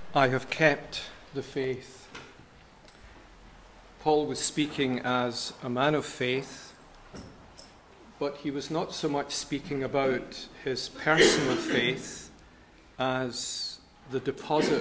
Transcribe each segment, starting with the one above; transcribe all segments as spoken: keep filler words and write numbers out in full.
I have kept the faith. Paul was speaking as a man of faith, but he was not so much speaking about his personal faith as the deposit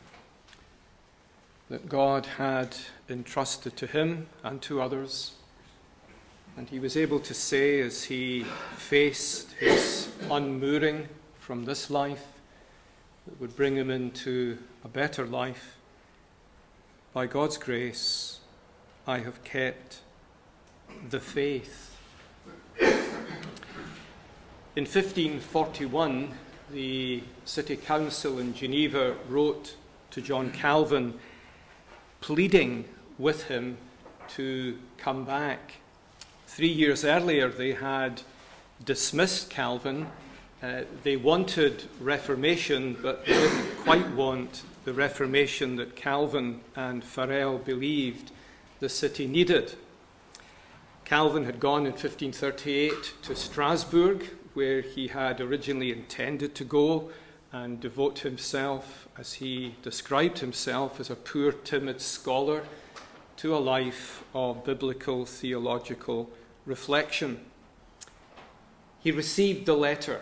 that God had entrusted to him and to others. And he was able to say, as he faced his unmooring from this life that would bring him into a better life, by God's grace, I have kept the faith. In fifteen forty-one, the City Council in Geneva wrote to John Calvin, pleading with him to come back. Three years earlier, they had dismissed Calvin. Uh, they wanted Reformation, but they didn't quite want the Reformation that Calvin and Farel believed the city needed. Calvin had gone in fifteen thirty-eight to Strasbourg, where he had originally intended to go and devote himself, as he described himself, as a poor, timid scholar, to a life of biblical theological reflection. He received the letter.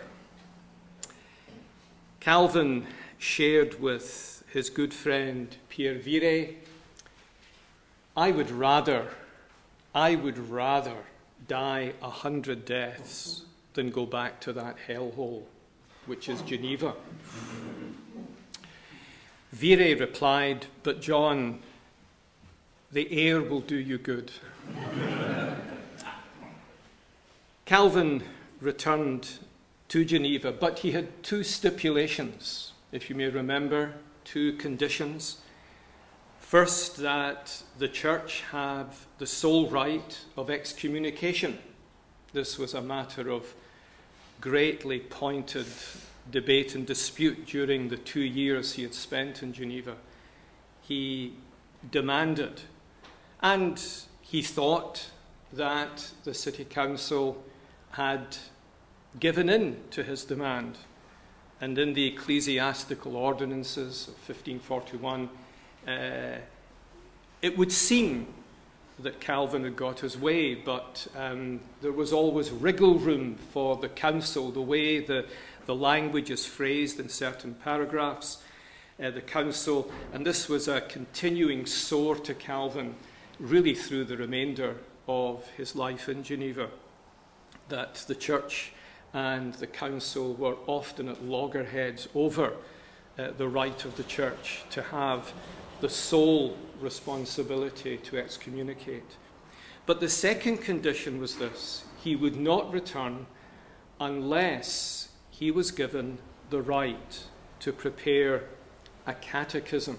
Calvin shared with his good friend Pierre Viret, I would rather, I would rather die a hundred deaths than go back to that hellhole, which is Geneva. Viret replied, but John, the air will do you good. Calvin returned to Geneva, but he had two stipulations, if you may remember, two conditions. First, that the church have the sole right of excommunication. This was a matter of greatly pointed debate and dispute during the two years he had spent in Geneva. He demanded, and he thought that the City Council had given in to his demand. And in the ecclesiastical ordinances of fifteen forty-one, uh, it would seem that Calvin had got his way, but um, there was always wriggle room for the council, the way the, the language is phrased in certain paragraphs. Uh, the council, and this was a continuing sore to Calvin, really through the remainder of his life in Geneva, that the church and the council were often at loggerheads over uh, the right of the church to have the sole responsibility to excommunicate. But the second condition was this: he would not return unless he was given the right to prepare a catechism.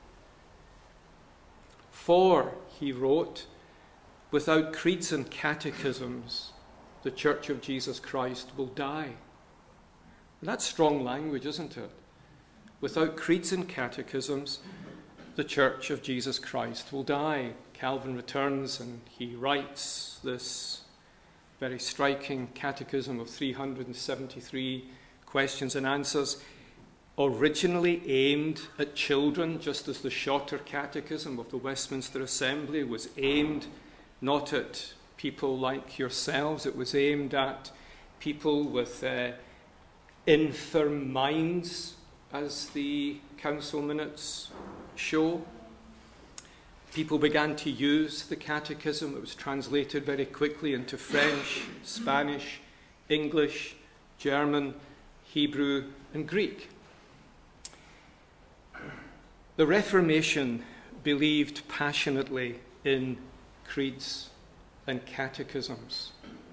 For, he wrote, without creeds and catechisms, the Church of Jesus Christ will die. And that's strong language, isn't it? Without creeds and catechisms, the Church of Jesus Christ will die. Calvin returns and he writes this very striking catechism of three hundred seventy-three questions and answers, originally aimed at children, just as the shorter catechism of the Westminster Assembly was aimed not at people like yourselves. It was aimed at people with uh, infirm minds, as the council minutes show. People began to use the catechism. It was translated very quickly into French, Spanish, English, German, Hebrew, and Greek. The Reformation believed passionately in creeds and catechisms.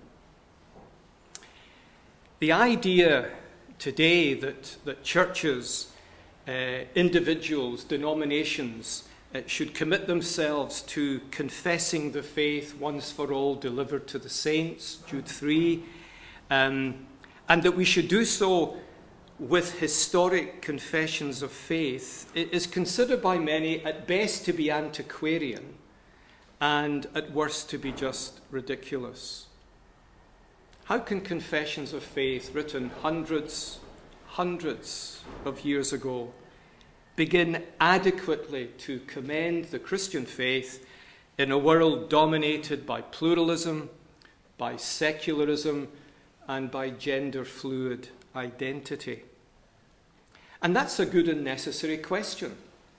The idea today that, that churches, uh, individuals, denominations uh, should commit themselves to confessing the faith once for all delivered to the saints, Jude three, um, and that we should do so with historic confessions of faith, it is considered by many at best to be antiquarian and at worst to be just ridiculous. How can confessions of faith written hundreds, hundreds of years ago begin adequately to commend the Christian faith in a world dominated by pluralism, by secularism, and by gender-fluid identity? And that's a good and necessary question.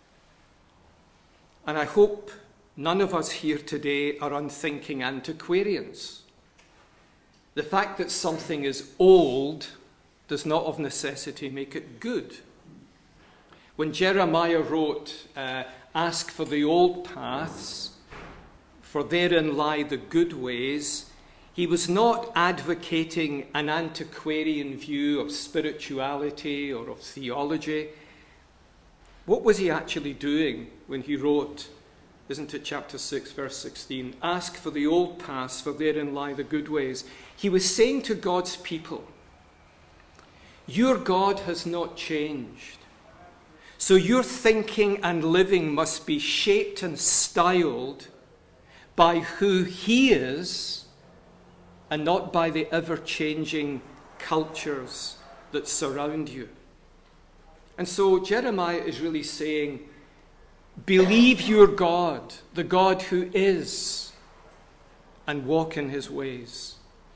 And I hope none of us here today are unthinking antiquarians. The fact that something is old does not of necessity make it good. When Jeremiah wrote, uh, "Ask for the old paths, for therein lie the good ways," he was not advocating an antiquarian view of spirituality or of theology. What was he actually doing when he wrote, isn't it chapter six, verse sixteen, "Ask for the old paths, for therein lie the good ways"? He was saying to God's people, your God has not changed. So your thinking and living must be shaped and styled by who he is and not by the ever-changing cultures that surround you. And so Jeremiah is really saying, believe your God, the God who is, and walk in his ways.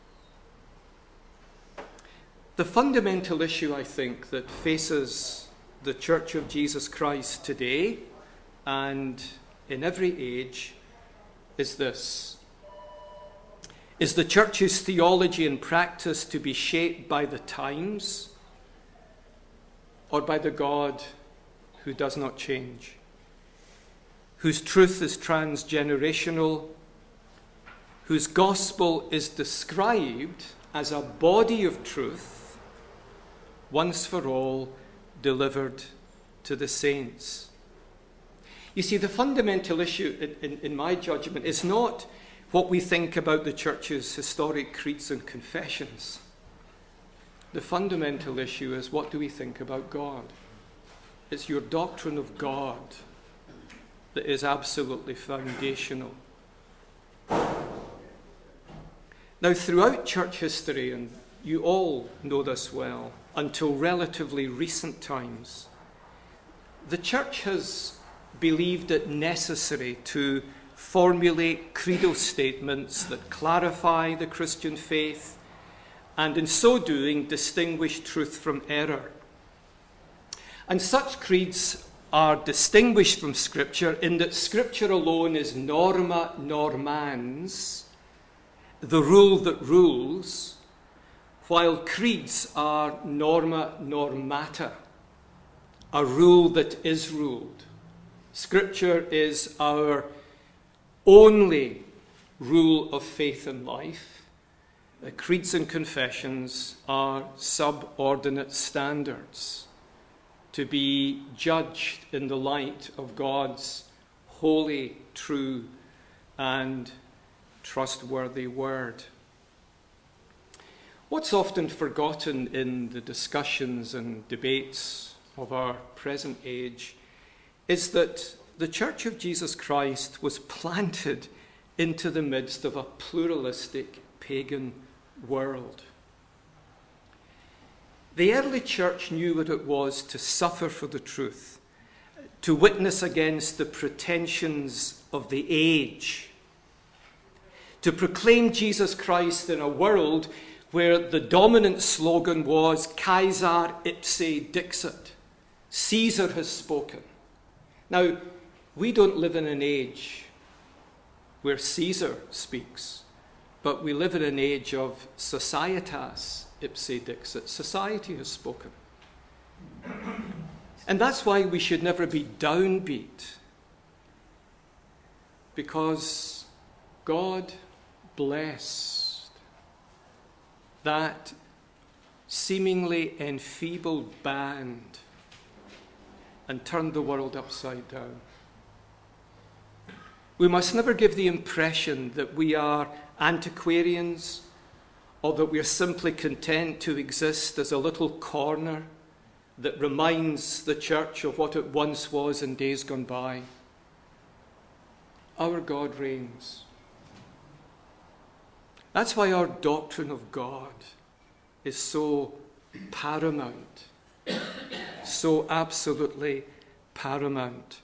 The fundamental issue, I think, that faces the Church of Jesus Christ today and in every age is this. Is the Church's theology and practice to be shaped by the times or by the God who does not change, whose truth is transgenerational, whose gospel is described as a body of truth, once for all, delivered to the saints? You see, the fundamental issue, in, in, in my judgment, is not what we think about the Church's historic creeds and confessions. The fundamental issue is, what do we think about God? It's your doctrine of God that is absolutely foundational. Now, throughout church history, and you all know this well, until relatively recent times, the church has believed it necessary to formulate creedal statements that clarify the Christian faith and in so doing distinguish truth from error. And such creeds are distinguished from Scripture in that Scripture alone is norma normans, the rule that rules, while creeds are norma normata, a rule that is ruled. Scripture is our only rule of faith and life. The creeds and confessions are subordinate standards to be judged in the light of God's holy, true, and trustworthy word. What's often forgotten in the discussions and debates of our present age is that the Church of Jesus Christ was planted into the midst of a pluralistic pagan world. The early church knew what it was to suffer for the truth, to witness against the pretensions of the age, to proclaim Jesus Christ in a world where the dominant slogan was Caesar ipse dixit, Caesar has spoken. Now, we don't live in an age where Caesar speaks, but we live in an age of societas ipse dixit. Society has spoken. And that's why we should never be downbeat, because God blessed that seemingly enfeebled band and turned the world upside down. We must never give the impression that we are antiquarians or that we are simply content to exist as a little corner that reminds the church of what it once was in days gone by. Our God reigns. That's why our doctrine of God is so paramount, so absolutely paramount.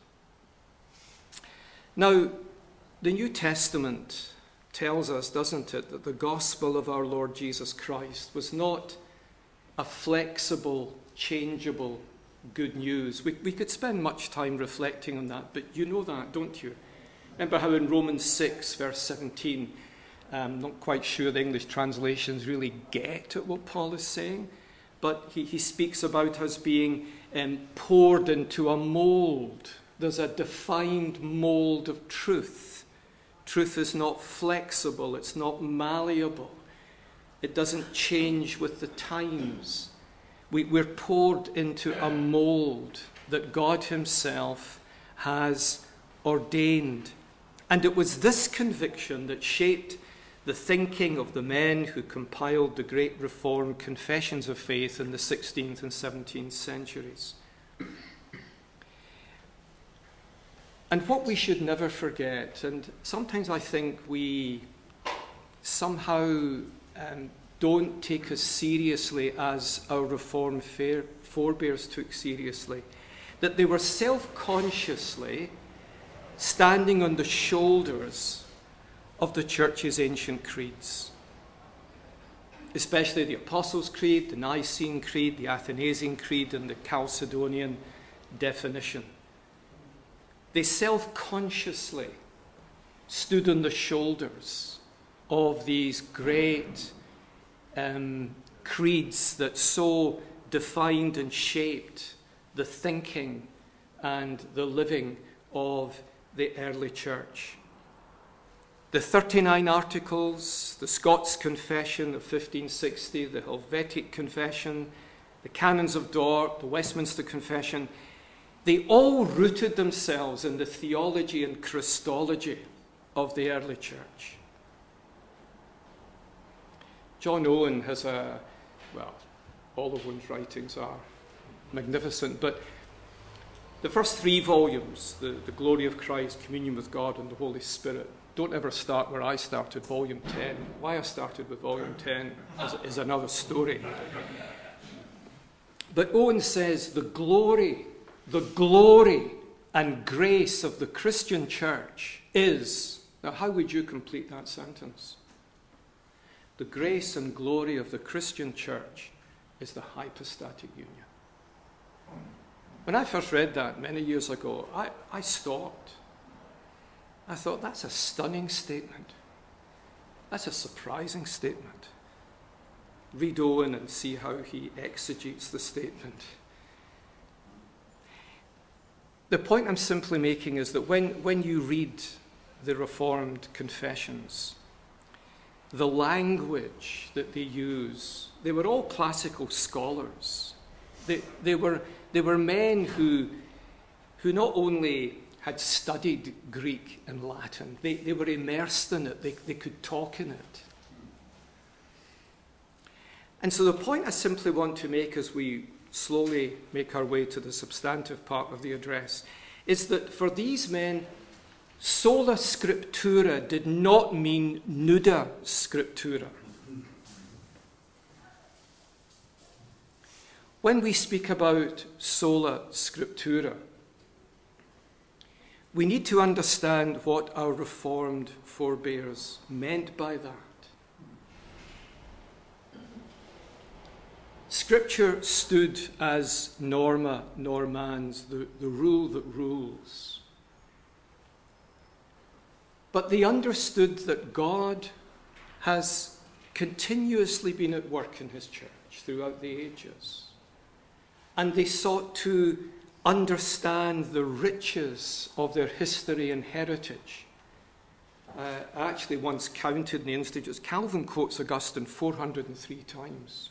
Now, the New Testament tells us, doesn't it, that the gospel of our Lord Jesus Christ was not a flexible, changeable good news. We, we could spend much time reflecting on that, but you know that, don't you? Remember how in Romans six, verse seventeen, I'm not quite sure the English translations really get at what Paul is saying, but he, he speaks about us being um, poured into a mold. There's a defined mold of truth. Truth is not flexible, it's not malleable. It doesn't change with the times. We, we're poured into a mold that God himself has ordained. And it was this conviction that shaped the thinking of the men who compiled the great Reformed confessions of faith in the sixteenth and seventeenth centuries. And what we should never forget, and sometimes I think we somehow um, don't take as seriously as our Reformed forebears took seriously, that they were self-consciously standing on the shoulders of the church's ancient creeds, especially the Apostles' Creed, the Nicene Creed, the Athanasian Creed, and the Chalcedonian definition. They self-consciously stood on the shoulders of these great um, creeds that so defined and shaped the thinking and the living of the early church. The thirty-nine Articles, the Scots Confession of fifteen sixty, the Helvetic Confession, the Canons of Dort, the Westminster Confession, they all rooted themselves in the theology and Christology of the early church. John Owen has a, well, all of Owen's writings are magnificent, but the first three volumes, the, the Glory of Christ, Communion with God, and the Holy Spirit, don't ever start where I started, volume ten. Why I started with volume ten is, is another story. But Owen says the glory, the glory and grace of the Christian church is, now how would you complete that sentence? The grace and glory of the Christian church is the hypostatic union. When I first read that many years ago, I, I stopped. I thought, that's a stunning statement. That's a surprising statement. Read Owen and see how he exegetes the statement. The point I'm simply making is that when, when you read the Reformed confessions, the language that they use, they were all classical scholars. They, they, were, they were men who, who not only had studied Greek and Latin, they, they were immersed in it, they, they could talk in it. And so the point I simply want to make as we slowly make our way to the substantive part of the address is that for these men, sola scriptura did not mean nuda scriptura. When we speak about sola scriptura, we need to understand what our Reformed forebears meant by that. Scripture stood as norma normans, the, the rule that rules. But they understood that God has continuously been at work in his church throughout the ages. And they sought to understand the riches of their history and heritage. Uh, I actually once counted in the Institutes, Calvin quotes Augustine four hundred three times.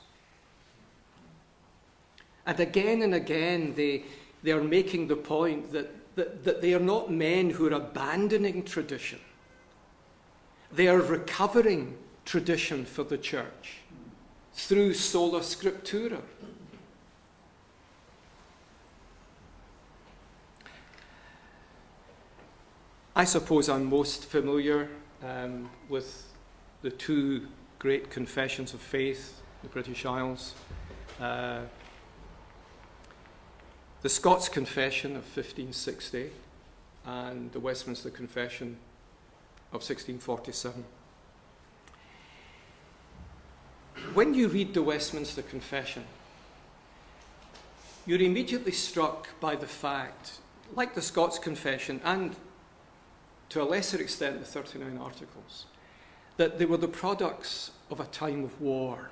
And again and again they, they are making the point that, that, that they are not men who are abandoning tradition. They are recovering tradition for the church through sola scriptura. I suppose I'm most familiar um, with the two great confessions of faith, the British Isles. Uh, the Scots Confession of fifteen sixty and the Westminster Confession of sixteen forty-seven. When you read the Westminster Confession, you're immediately struck by the fact, like the Scots Confession and to a lesser extent the thirty-nine Articles, that they were the products of a time of war.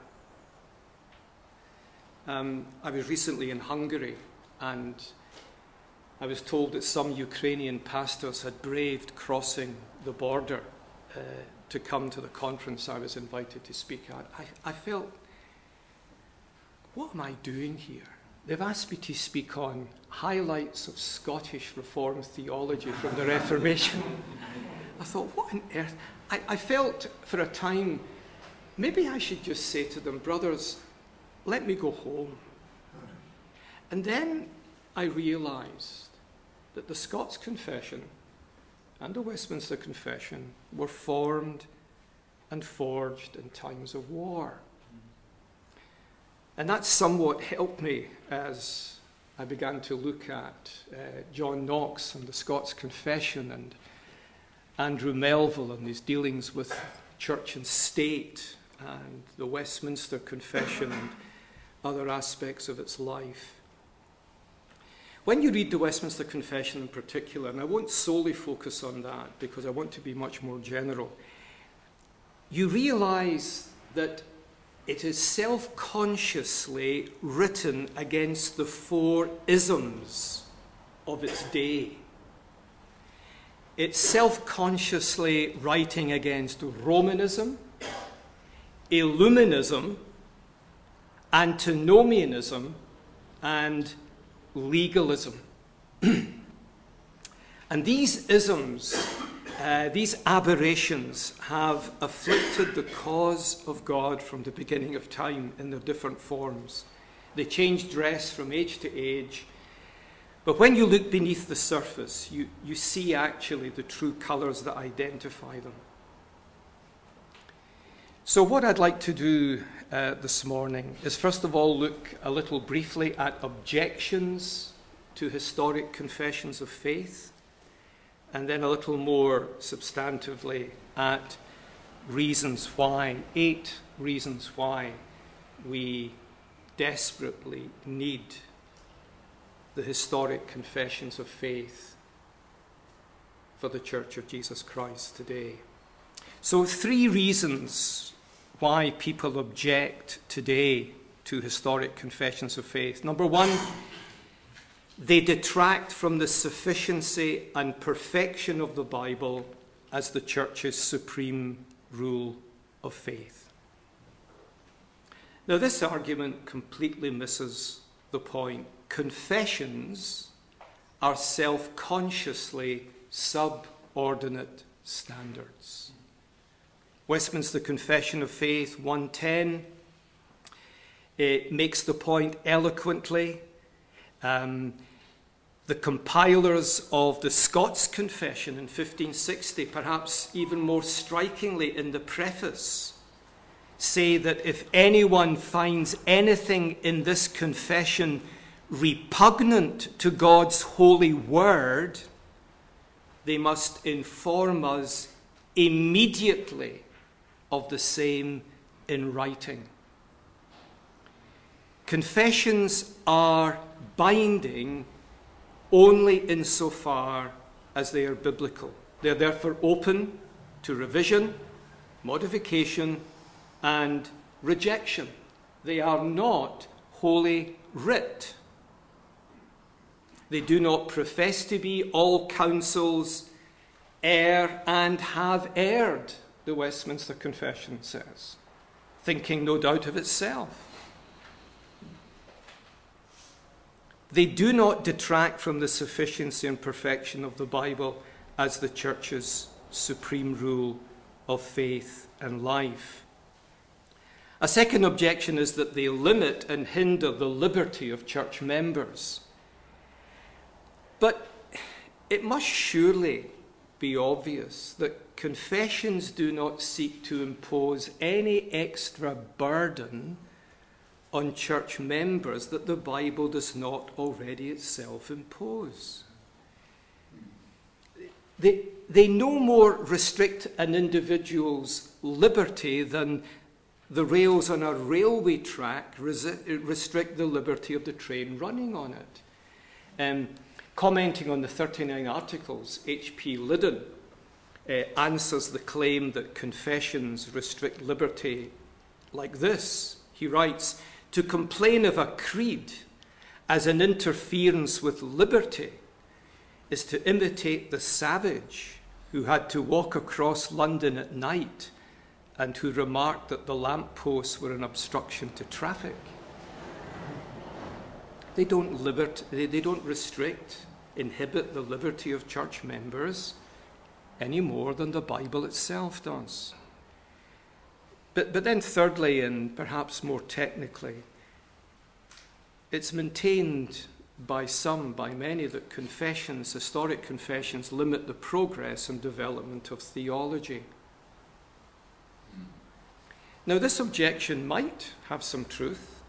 Um, I was recently in Hungary, and I was told that some Ukrainian pastors had braved crossing the border uh, to come to the conference I was invited to speak at. I, I felt, what am I doing here? They've asked me to speak on highlights of Scottish Reformed theology from the Reformation. I thought, what on earth? I, I felt for a time, maybe I should just say to them, brothers, let me go home. And then I realized that the Scots Confession and the Westminster Confession were formed and forged in times of war. And that somewhat helped me as I began to look at uh, John Knox and the Scots Confession and Andrew Melville and his dealings with church and state and the Westminster Confession and other aspects of its life. When you read the Westminster Confession in particular, and I won't solely focus on that because I want to be much more general, you realize that it is self-consciously written against the four isms of its day. It's self-consciously writing against Romanism, Illuminism, antinomianism, and legalism. And these isms, uh, these aberrations, have afflicted the cause of God from the beginning of time in their different forms. They change dress from age to age, but when you look beneath the surface, you, you see actually the true colours that identify them. So what I'd like to do uh, this morning is first of all look a little briefly at objections to historic confessions of faith, and then a little more substantively at reasons why, eight reasons why we desperately need the historic confessions of faith for the Church of Jesus Christ today. So three reasons why people object today to historic confessions of faith. Number one, they detract from the sufficiency and perfection of the Bible as the Church's supreme rule of faith. Now, this argument completely misses the point. Confessions are self-consciously subordinate standards. Westminster Confession of Faith one ten it makes the point eloquently. Um, the compilers of the Scots Confession in fifteen sixty, perhaps even more strikingly in the preface, say that if anyone finds anything in this confession repugnant to God's holy word, they must inform us immediately of the same in writing. Confessions are binding only insofar as they are biblical. They are therefore open to revision, modification, and rejection. They are not holy writ. They do not profess to be. All councils err and have erred, the Westminster Confession says, thinking no doubt of itself. They do not detract from the sufficiency and perfection of the Bible as the Church's supreme rule of faith and life. A second objection is that they limit and hinder the liberty of church members. But it must surely be obvious that confessions do not seek to impose any extra burden on church members that the Bible does not already itself impose. They, they no more restrict an individual's liberty than the rails on a railway track resi- restrict the liberty of the train running on it. Um, commenting on the thirty-nine Articles, H P Liddon uh, answers the claim that confessions restrict liberty like this. He writes, "To complain of a creed as an interference with liberty is to imitate the savage who had to walk across London at night and who remarked that the lampposts were an obstruction to traffic." They don't libert- they, they don't restrict, inhibit the liberty of church members any more than the Bible itself does. But, but then thirdly, and perhaps more technically, it's maintained by some, by many, that confessions, historic confessions, limit the progress and development of theology. Now, this objection might have some truth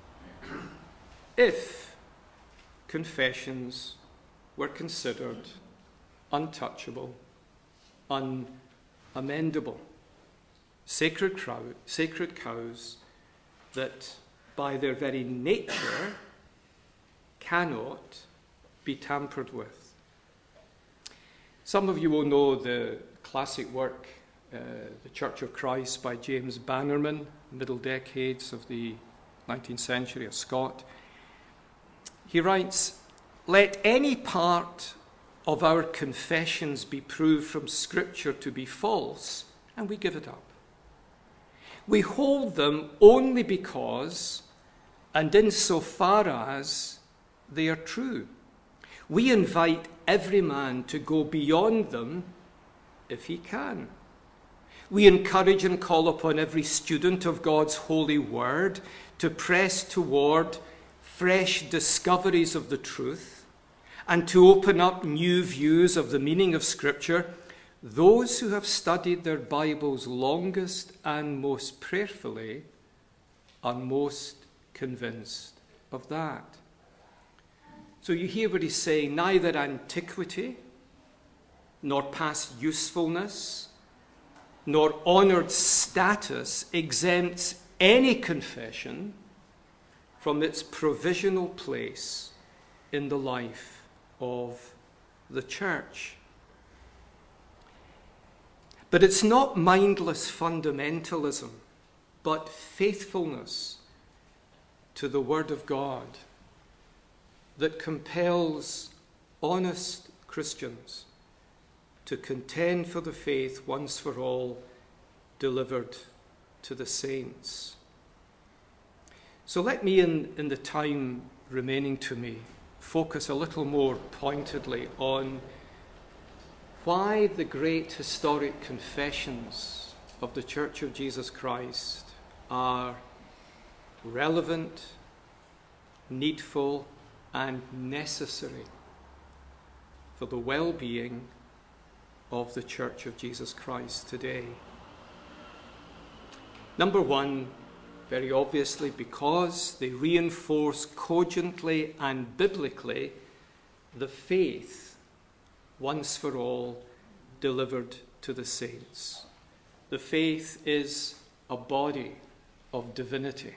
if confessions were considered untouchable, unamendable, sacred, crowd, sacred cows that by their very nature cannot be tampered with. Some of you will know the classic work, uh, The Church of Christ by James Bannerman, middle decades of the nineteenth century, a Scot. He writes, "Let any part of our confessions be proved from Scripture to be false, and we give it up. We hold them only because, and in so far as, they are true. We invite every man to go beyond them if he can. We encourage and call upon every student of God's holy word to press toward fresh discoveries of the truth and to open up new views of the meaning of Scripture. Those who have studied their Bibles longest and most prayerfully are most convinced of that." So you hear what he's saying: neither antiquity, nor past usefulness, nor honoured status exempts any confession from its provisional place in the life of the church. But it's not mindless fundamentalism, but faithfulness to the Word of God that compels honest Christians to contend for the faith once for all delivered to the saints. So let me, in, in the time remaining to me, focus a little more pointedly on why the great historic confessions of the Church of Jesus Christ are relevant, needful, and necessary for the well-being of the Church of Jesus Christ today. Number one, very obviously, because they reinforce cogently and biblically the faith once for all delivered to the saints. The faith is a body of divinity.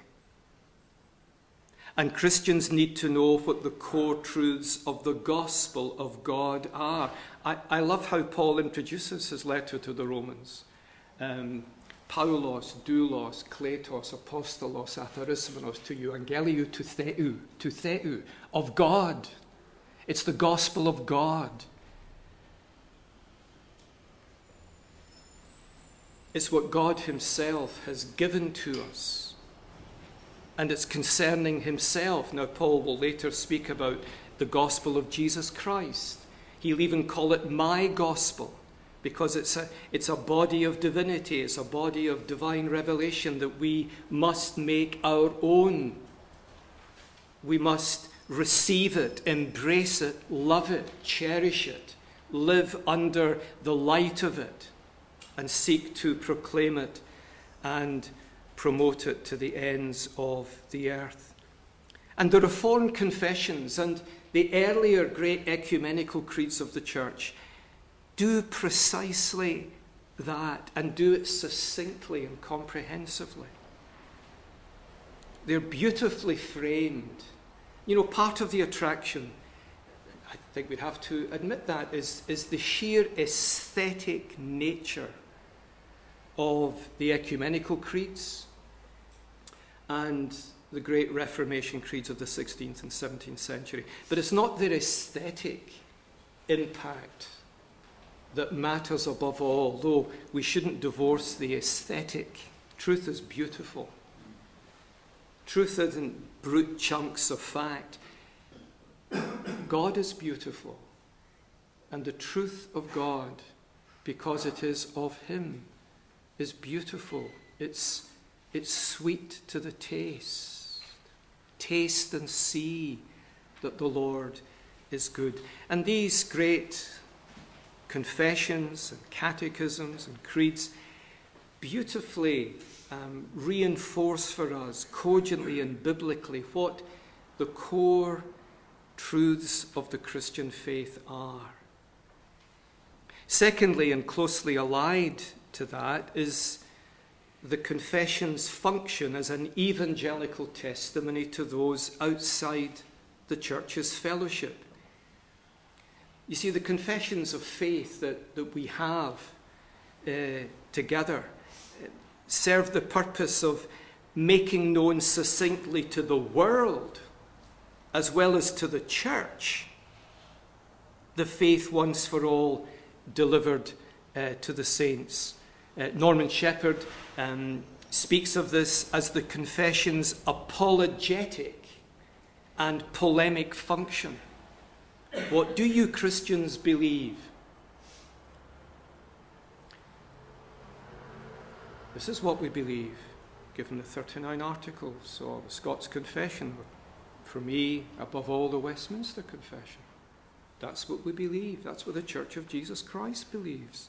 And Christians need to know what the core truths of the gospel of God are. I, I love how Paul introduces his letter to the Romans. Um, Paulos, doulos, kletos, apostolos, atharismenos, to euangeliou, to theou, to theou, of God. It's the gospel of God. It's what God himself has given to us. And it's concerning himself. Now, Paul will later speak about the gospel of Jesus Christ. He'll even call it my gospel, because it's a, it's a body of divinity. It's a body of divine revelation that we must make our own. We must receive it, embrace it, love it, cherish it, live under the light of it, and seek to proclaim it and promote it to the ends of the earth. And the Reformed confessions and the earlier great ecumenical creeds of the church do precisely that, and do it succinctly and comprehensively. They're beautifully framed. You know, part of the attraction, I think we'd have to admit that, is, is the sheer aesthetic nature of the ecumenical creeds and the great Reformation creeds of the sixteenth and seventeenth century. But it's not their aesthetic impact that matters above all, though we shouldn't divorce the aesthetic. Truth is beautiful. Truth isn't brute chunks of fact. God is beautiful. And the truth of God, because it is of him, is beautiful. It's, it's sweet to the taste. Taste and see that the Lord is good. And these great confessions and catechisms and creeds beautifully um, reinforce for us, cogently and biblically, what the core truths of the Christian faith are. Secondly, and closely allied to that, is the confession's function as an evangelical testimony to those outside the church's fellowship. You see, the confessions of faith that, that we have uh, together serve the purpose of making known succinctly to the world, as well as to the church, the faith once for all delivered uh, to the saints. Uh, Norman Shepherd um, speaks of this as the confession's apologetic and polemic function. What do you Christians believe? This is what we believe, given the thirty-nine articles of Scots Confession. For me, above all, the Westminster Confession. That's what we believe. That's what the Church of Jesus Christ believes.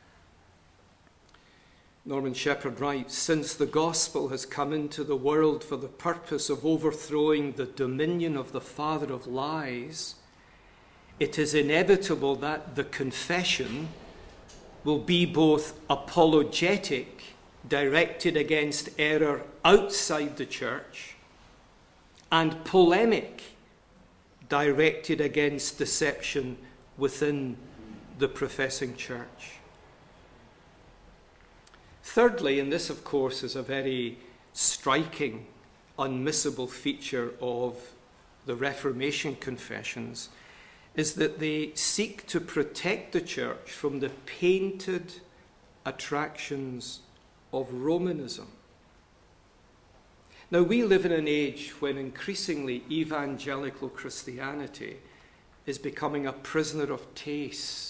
Norman Shepherd writes, "Since the gospel has come into the world for the purpose of overthrowing the dominion of the father of lies, it is inevitable that the confession will be both apologetic, directed against error outside the church, and polemic, directed against deception within the professing church." Thirdly, and this of course is a very striking, unmissable feature of the Reformation confessions, is that they seek to protect the church from the painted attractions of Romanism. Now, we live in an age when increasingly evangelical Christianity is becoming a prisoner of taste.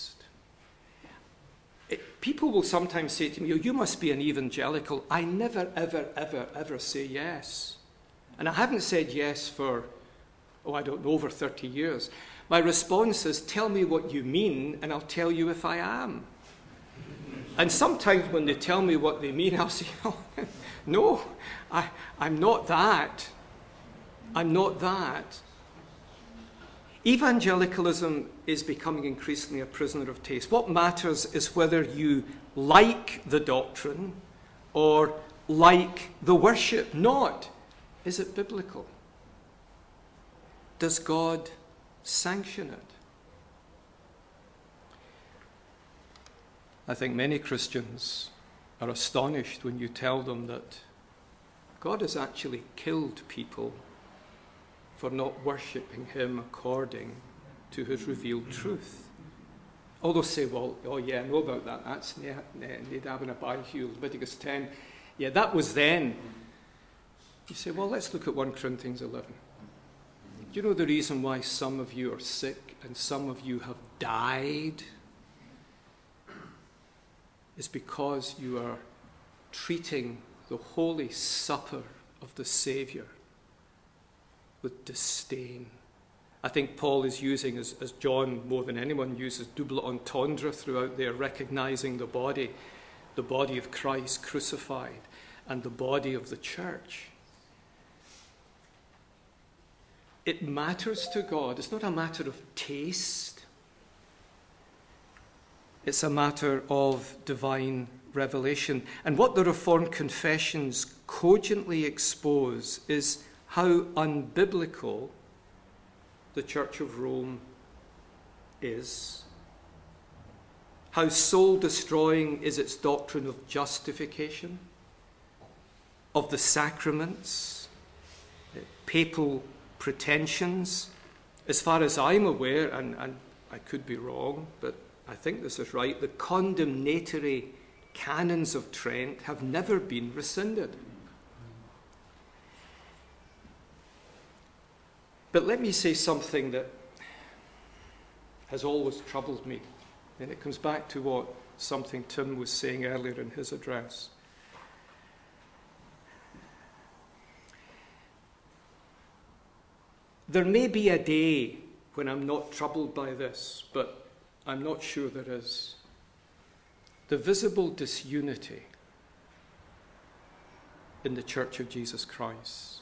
It, people will sometimes say to me, "Oh, you must be an evangelical." I never, ever, ever, ever say yes. And I haven't said yes for, oh, I don't know, over thirty years. My response is, "Tell me what you mean, and I'll tell you if I am." And sometimes when they tell me what they mean, I'll say, "Oh, no, I, I'm not that. I'm not that." Evangelicalism is becoming increasingly a prisoner of taste. What matters is whether you like the doctrine or like the worship, not is it biblical? Does God sanction it? I think many Christians are astonished when you tell them that God has actually killed people for not worshipping him according to his revealed truth. All they'll say, "Well, oh yeah, I know about that. That's Nadab and Abihu, Leviticus ten. Yeah, that was then." You say, "Well, let's look at First Corinthians eleven. Do you know the reason why some of you are sick and some of you have died? It's because you are treating the Holy Supper of the Saviour with disdain." I think Paul is using, as, as John more than anyone uses, double entendre throughout there, recognizing the body, the body of Christ crucified, and the body of the church. it matters to God. It's not a matter of taste. It's a matter of divine revelation. And what the Reformed confessions cogently expose is how unbiblical the Church of Rome is. How soul-destroying is its doctrine of justification, of the sacraments, papal pretensions. As far as I'm aware, and, and I could be wrong, but I think this is right, the condemnatory canons of Trent have never been rescinded. But let me say something that has always troubled me, and it comes back to what something Tim was saying earlier in his address. There may be a day when I'm not troubled by this, but I'm not sure there is. The visible disunity in the Church of Jesus Christ.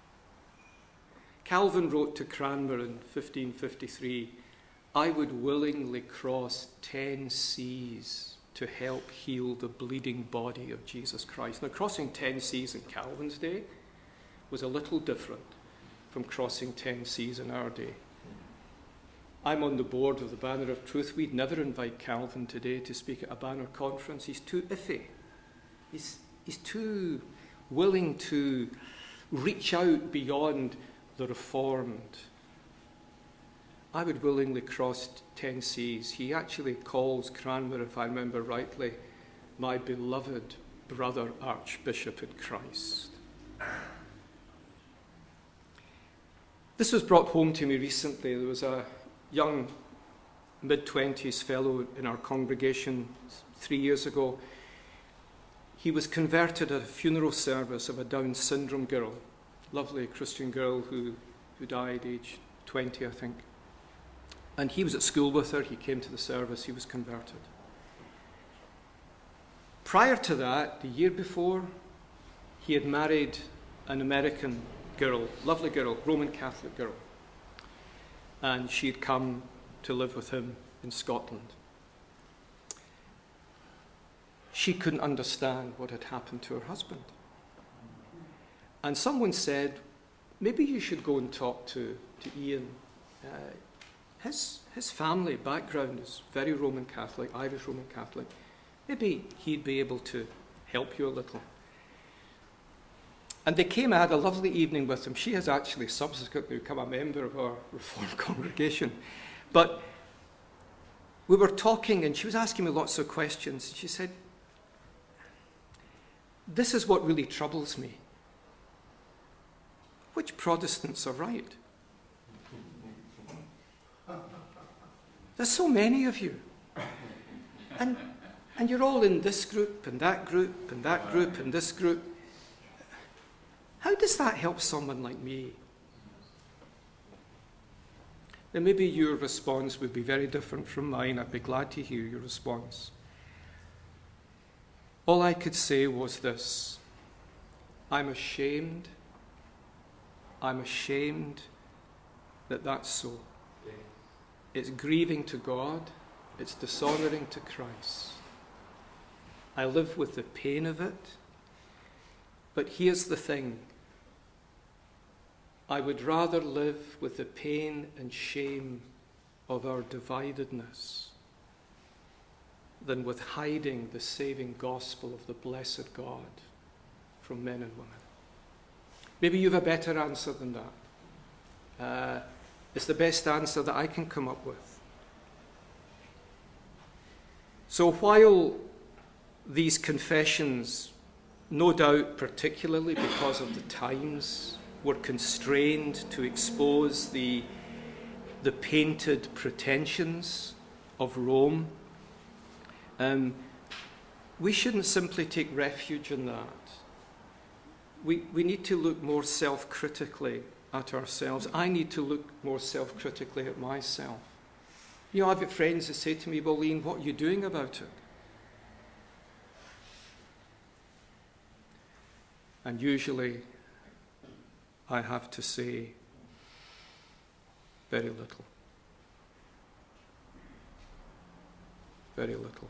Calvin wrote to Cranmer in fifteen fifty-three, "I would willingly cross ten seas to help heal the bleeding body of Jesus Christ." Now, crossing ten seas in Calvin's day was a little different from crossing ten seas in our day. I'm on the board of the Banner of Truth. We'd never invite Calvin today to speak at a Banner conference. He's too iffy. He's, he's too willing to reach out beyond the Reformed. I would willingly cross ten seas. He actually calls Cranmer, if I remember rightly, my beloved brother Archbishop in Christ. This was brought home to me recently. There was a young mid-twenties fellow in our congregation three years ago. He was converted at a funeral service of a Down syndrome girl, lovely Christian girl who, who died aged twenty, I think. And he was at school with her. He came to the service. He was converted. Prior to that, the year before, he had married an American girl, lovely girl, Roman Catholic girl. And she had come to live with him in Scotland. She couldn't understand what had happened to her husband. And someone said, maybe you should go and talk to, to Ian. Uh, his, his family background is very Roman Catholic, Irish Roman Catholic. Maybe he'd be able to help you a little. And they came, I had a lovely evening with them. She has actually subsequently become a member of our Reformed congregation. But we were talking and she was asking me lots of questions. She said, this is what really troubles me. Which Protestants are right? There's so many of you. And, and you're all in this group and that group and that group and this group. How does that help someone like me? Then maybe your response would be very different from mine. I'd be glad to hear your response. All I could say was this: I'm ashamed. I'm ashamed that that's so. It's grieving to God. It's dishonoring to Christ. I live with the pain of it. But here's the thing. I would rather live with the pain and shame of our dividedness than with hiding the saving gospel of the blessed God from men and women. Maybe you have a better answer than that. Uh, it's the best answer that I can come up with. So while these confessions, no doubt particularly because of the times, were constrained to expose the, the painted pretensions of Rome, um, we shouldn't simply take refuge in that. We, we need to look more self-critically at ourselves. I need to look more self-critically at myself. You know, I've got friends that say to me, well, Ian, what are you doing about it? And usually I have to say, Very little. Very little.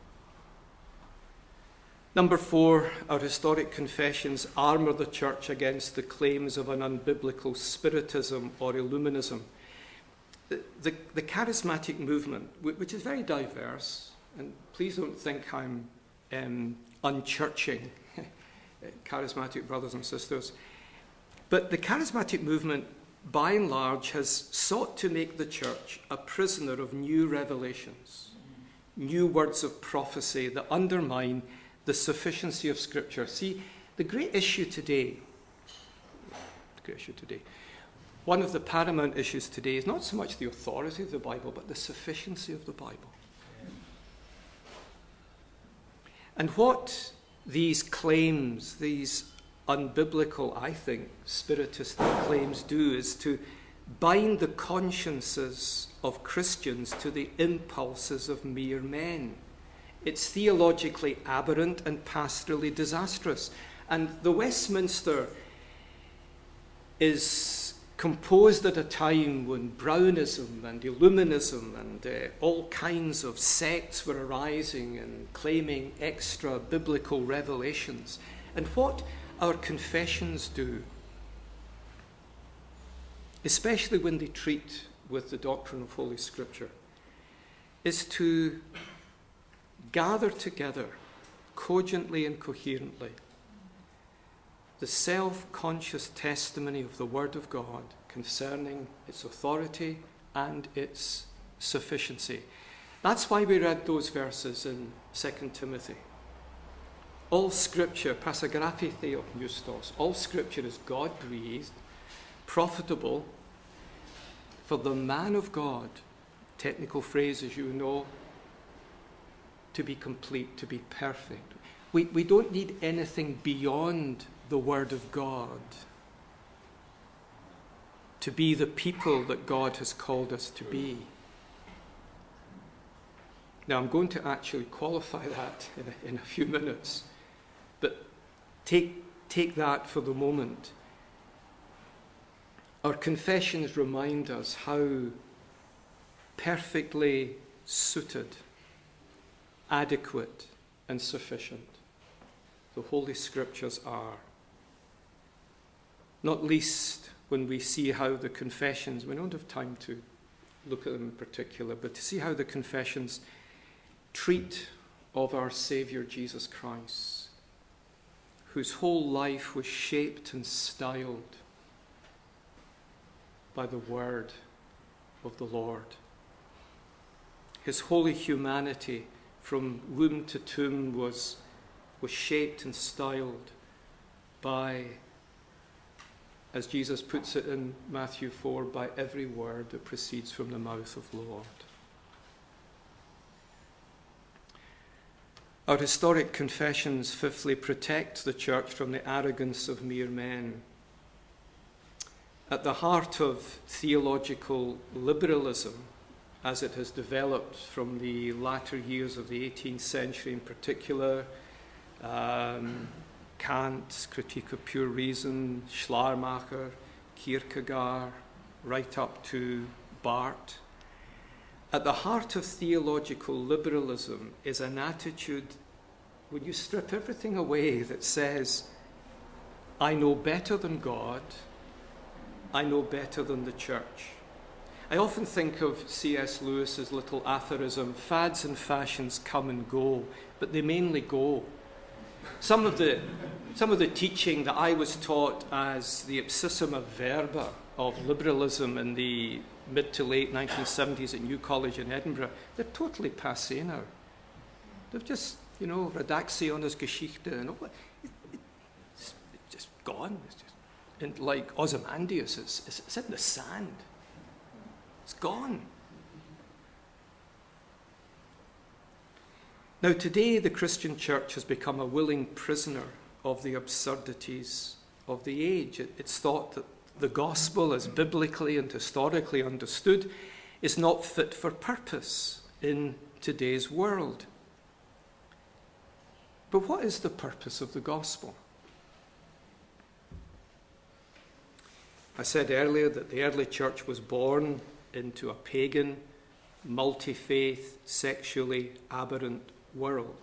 Number four, our historic confessions armour the church against the claims of an unbiblical spiritism or illuminism. The, the, the charismatic movement, which is very diverse, and please don't think I'm um, unchurching charismatic brothers and sisters, but the charismatic movement, by and large, has sought to make the church a prisoner of new revelations, new words of prophecy that undermine the sufficiency of Scripture. See, the great issue today, the great issue today, one of the paramount issues today is not so much the authority of the Bible, but the sufficiency of the Bible. And what these claims, these unbiblical, I think, spiritist claims do is to bind the consciences of Christians to the impulses of mere men. It's theologically aberrant and pastorally disastrous. And the Westminster is composed at a time when Brownism and Illuminism and uh, all kinds of sects were arising and claiming extra biblical revelations. And what our confessions do, especially when they treat with the doctrine of Holy Scripture, is to gather together cogently and coherently the self-conscious testimony of the Word of God concerning its authority and its sufficiency. That's why we read those verses in Second Timothy. All Scripture, passagraphi theopneustos, all Scripture is God-breathed, profitable for the man of God, technical phrase as you know, to be complete, to be perfect. We, we don't need anything beyond the Word of God to be the people that God has called us to be. Now, I'm going to actually qualify that in a, in a few minutes, but take, take that for the moment. Our confessions remind us how perfectly suited, adequate, and sufficient the Holy Scriptures are. Not least when we see how the confessions, we don't have time to look at them in particular, but to see how the confessions treat of our Saviour Jesus Christ, whose whole life was shaped and styled by the word of the Lord. His holy humanity from womb to tomb was, was shaped and styled by, as Jesus puts it in Matthew four, by every word that proceeds from the mouth of the Lord. Our historic confessions, fifthly, protect the church from the arrogance of mere men. At the heart of theological liberalism, as it has developed from the latter years of the eighteenth century in particular, um, Kant's Critique of Pure Reason, Schleiermacher, Kierkegaard, right up to Barth. At the heart of theological liberalism is an attitude, when you strip everything away, that says, I know better than God, I know better than the church. I often think of C S Lewis's little aphorism, fads and fashions come and go, but they mainly go. Some of the, some of the teaching that I was taught as the ipsissima verba of liberalism in the mid to late nineteen seventies at New College in Edinburgh, they're totally passé now. They've just, you know, Redaktionsgeschichte and all that. It, it, it's just gone. It's just, and like Ozymandias, it's, it's, it's in the sand. It's gone. Now, today, the Christian church has become a willing prisoner of the absurdities of the age. It, it's thought that the gospel, as biblically and historically understood, is not fit for purpose in today's world. But what is the purpose of the gospel? I said earlier that the early church was born into a pagan, multi-faith, sexually aberrant world?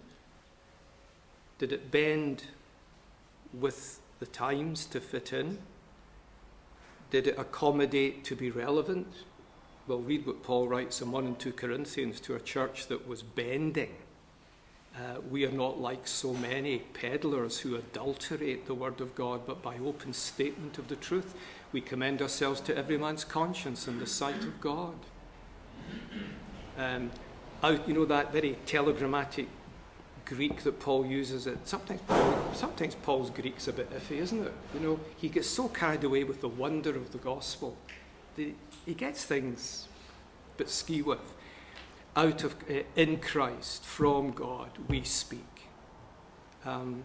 Did it bend with the times to fit in? Did it accommodate to be relevant? Well, read what Paul writes in First and Second Corinthians to a church that was bending. Uh, we are not like so many peddlers who adulterate the word of God, but by open statement of the truth, we commend ourselves to every man's conscience in the sight of God. Um, out, you know, that very telegrammatic Greek that Paul uses, it sometimes Paul, sometimes Paul's Greek's a bit iffy, isn't it? You know, he gets so carried away with the wonder of the gospel. The, he gets things a bit ski with. Out of, uh, in Christ, from God, we speak. Um,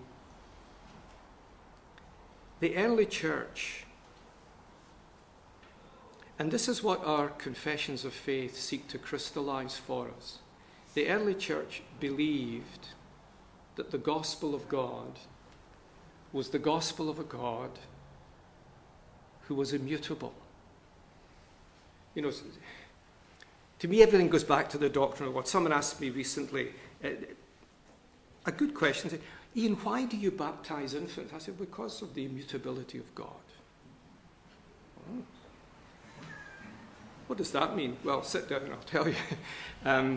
the early church, and this is what our confessions of faith seek to crystallize for us. The early church believed that the gospel of God was the gospel of a God who was immutable. You know, to me, everything goes back to the doctrine of God. Someone asked me recently, uh, a good question, said, Ian, why do you baptize infants? I said, because of the immutability of God. Oh. What does that mean? Well, sit down and I'll tell you. um,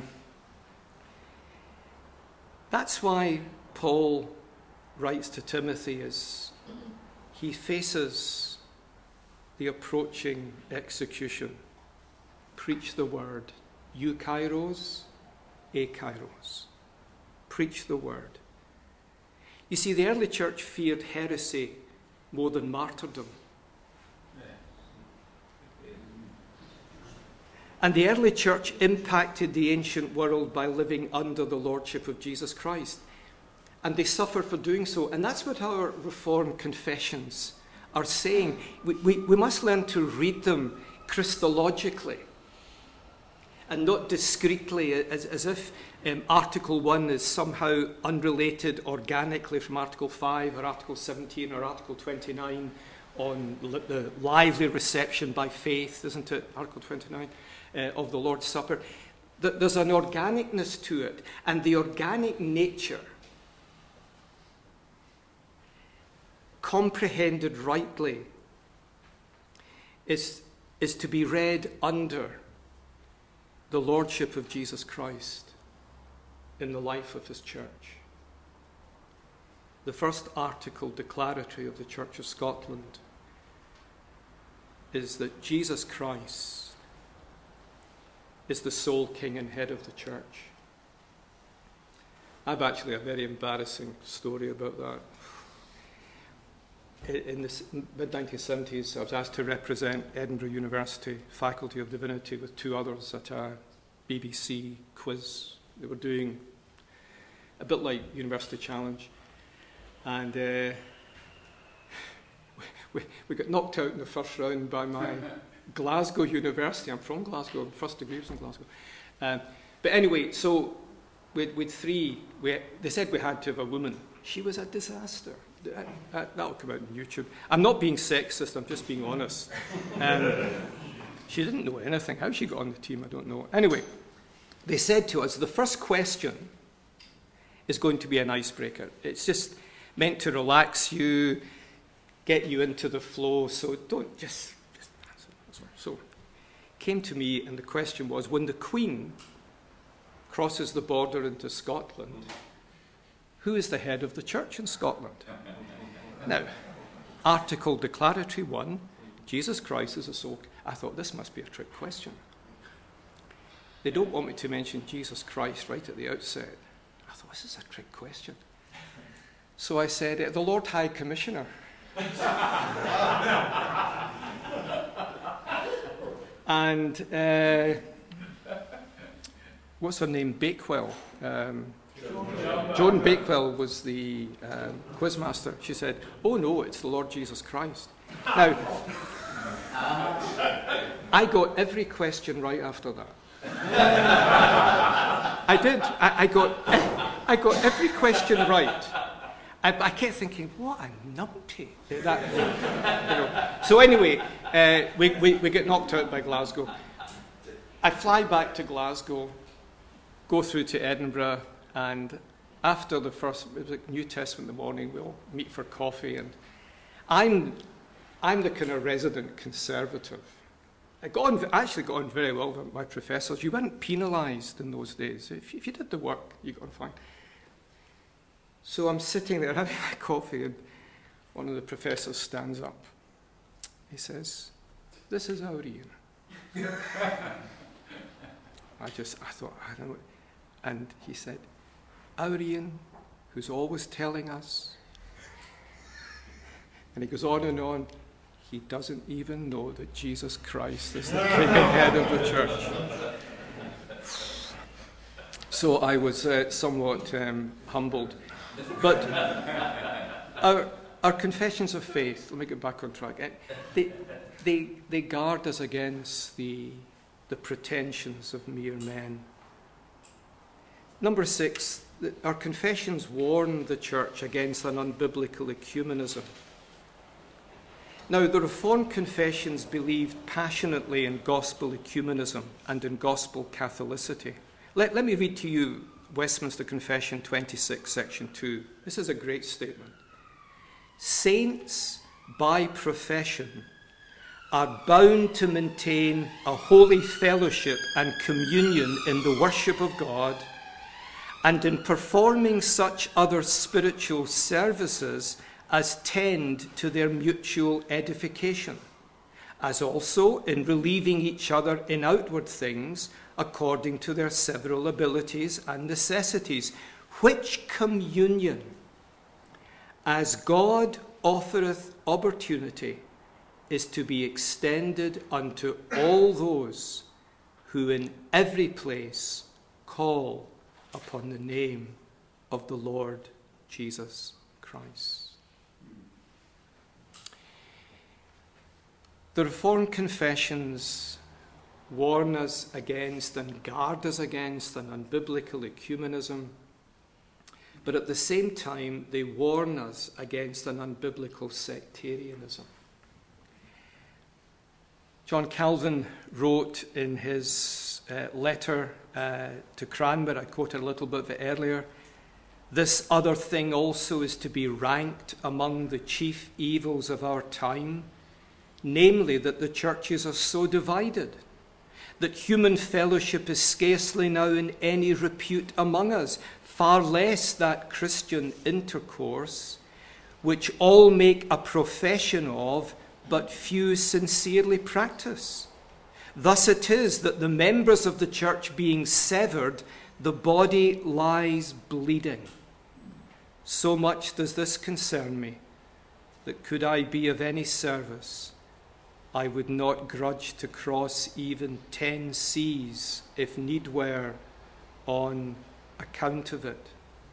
that's why Paul writes to Timothy as he faces the approaching execution. Preach the word. Eukairos, ekairos. Preach the word. You see, the early church feared heresy more than martyrdom. And the early church impacted the ancient world by living under the lordship of Jesus Christ. And they suffered for doing so. And that's what our Reformed confessions are saying. We, we, we must learn to read them Christologically and not discreetly, as, as if um, Article one is somehow unrelated organically from Article five or Article seventeen or Article twenty-nine on li- the lively reception by faith, isn't it, Article twenty-nine, uh, of the Lord's Supper. Th- there's an organicness to it, and the organic nature, comprehended rightly, is, is to be read under the lordship of Jesus Christ in the life of his church. The first article declaratory of the Church of Scotland is that Jesus Christ is the sole king and head of the church. I have actually a very embarrassing story about that. In the mid nineteen seventies, I was asked to represent Edinburgh University Faculty of Divinity with two others at a B B C quiz. They were doing a bit like University Challenge. And uh, we, we got knocked out in the first round by my Glasgow University. I'm from Glasgow, first degree was in Glasgow. Um, but anyway, so with with three, we, they said we had to have a woman. She was a disaster. That'll come out on YouTube. I'm not being sexist, I'm just being honest. Um, she didn't know anything. How she got on the team, I don't know. Anyway, they said to us, the first question is going to be an icebreaker. It's just meant to relax you, get you into the flow, so don't just, just answer. So, came to me, and the question was, when the Queen crosses the border into Scotland, who is the head of the church in Scotland? Now, Article Declaratory one, Jesus Christ is a sole. I thought this must be a trick question. They don't want me to mention Jesus Christ right at the outset. I thought, this is a trick question. So I said, the Lord High Commissioner. And uh, what's her name? Bakewell. Um, Joan Bakewell was the um, quizmaster. She said, oh no, it's the Lord Jesus Christ. Now, I got every question right after that. I did. I, I got I got every question right. I, I kept thinking, what a numpty. That, you know. So anyway, uh, we, we, we get knocked out by Glasgow. I fly back to Glasgow, go through to Edinburgh, and after the first, it was like New Testament in the morning, we'll meet for coffee, and I'm, I'm the kind of resident conservative. I got on, actually got on very well with my professors. You weren't penalised in those days. If, if you did the work, you got on fine. So I'm sitting there having my coffee, and one of the professors stands up. He says, "This is our Ian." I just, I thought, I don't know. And he said, "Our Ian, who's always telling us," and he goes on and on, "he doesn't even know that Jesus Christ is the king and head of the church." So I was uh, somewhat um, humbled. But our, our confessions of faith, let me get back on track, they, they, they guard us against the, the pretensions of mere men. Number six, our confessions warn the church against an unbiblical ecumenism. Now, the Reformed confessions believed passionately in gospel ecumenism and in gospel Catholicity. Let, let me read to you Westminster Confession twenty-six, section two. This is a great statement. "Saints, by profession, are bound to maintain a holy fellowship and communion in the worship of God, and in performing such other spiritual services as tend to their mutual edification, as also in relieving each other in outward things according to their several abilities and necessities, which communion, as God offereth opportunity, is to be extended unto all those who in every place call upon the name of the Lord Jesus Christ." The Reformed confessions warn us against and guard us against an unbiblical ecumenism, but at the same time they warn us against an unbiblical sectarianism. John Calvin wrote in his uh, letter uh, to Cranmer, I quoted a little bit of it earlier, "This other thing also is to be ranked among the chief evils of our time, namely that the churches are so divided, that human fellowship is scarcely now in any repute among us, far less that Christian intercourse, which all make a profession of, but few sincerely practice. Thus it is that the members of the church being severed, the body lies bleeding. So much does this concern me, that could I be of any service, I would not grudge to cross even ten seas, if need were, on account of it."